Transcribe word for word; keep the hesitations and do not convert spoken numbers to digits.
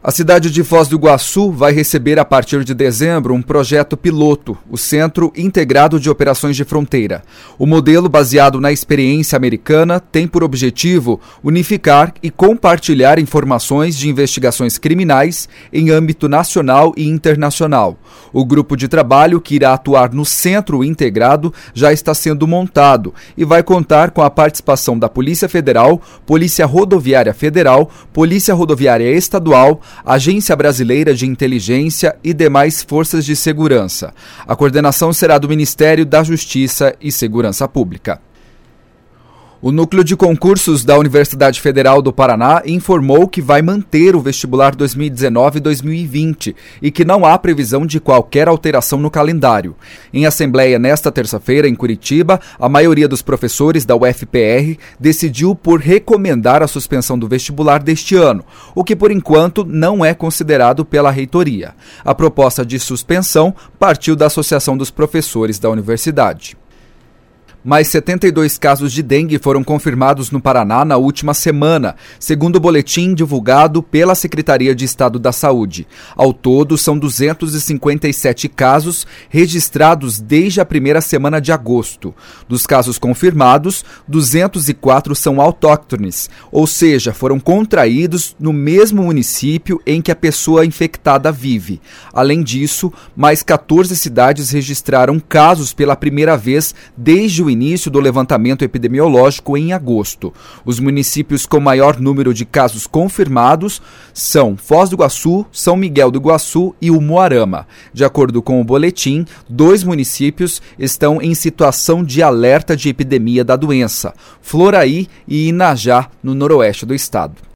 A cidade de Foz do Iguaçu vai receber a partir de dezembro um projeto piloto, o Centro Integrado de Operações de Fronteira. O modelo, baseado na experiência americana, tem por objetivo unificar e compartilhar informações de investigações criminais em âmbito nacional e internacional. O grupo de trabalho que irá atuar no Centro Integrado já está sendo montado e vai contar com a participação da Polícia Federal, Polícia Rodoviária Federal, Polícia Rodoviária Estadual, Agência Brasileira de Inteligência e demais forças de segurança. A coordenação será do Ministério da Justiça e Segurança Pública. O Núcleo de Concursos da Universidade Federal do Paraná informou que vai manter o vestibular dois mil e dezenove e dois mil e vinte e que não há previsão de qualquer alteração no calendário. Em assembleia nesta terça-feira, em Curitiba, a maioria dos professores da U F P R decidiu por recomendar a suspensão do vestibular deste ano, o que por enquanto não é considerado pela reitoria. A proposta de suspensão partiu da Associação dos Professores da Universidade. Mais setenta e dois casos de dengue foram confirmados no Paraná na última semana, segundo o boletim divulgado pela Secretaria de Estado da Saúde. Ao todo, são duzentos e cinquenta e sete casos registrados desde a primeira semana de agosto. Dos casos confirmados, duzentos e quatro são autóctones, ou seja, foram contraídos no mesmo município em que a pessoa infectada vive. Além disso, mais quatorze cidades registraram casos pela primeira vez desde o início do levantamento epidemiológico em agosto. Os municípios com maior número de casos confirmados são Foz do Iguaçu, São Miguel do Iguaçu e Umuarama. De acordo com o boletim, dois municípios estão em situação de alerta de epidemia da doença: Floraí e Inajá, no noroeste do estado.